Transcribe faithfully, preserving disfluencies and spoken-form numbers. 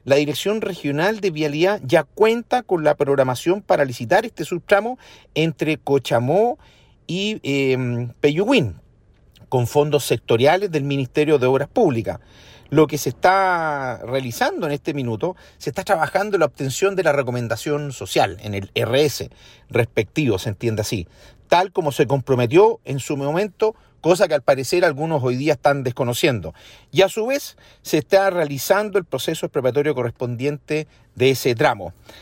la Dirección Regional de Vialidad ya cuenta con la programación para licitar este subtramo entre Cochamó y eh, Peyúguín, con fondos sectoriales del Ministerio de Obras Públicas. Lo que se está realizando en este minuto, se está trabajando en la obtención de la recomendación social, en el R S respectivo, se entiende así, tal como se comprometió en su momento, cosa que al parecer algunos hoy día están desconociendo. Y a su vez se está realizando el proceso expropiatorio correspondiente de ese tramo.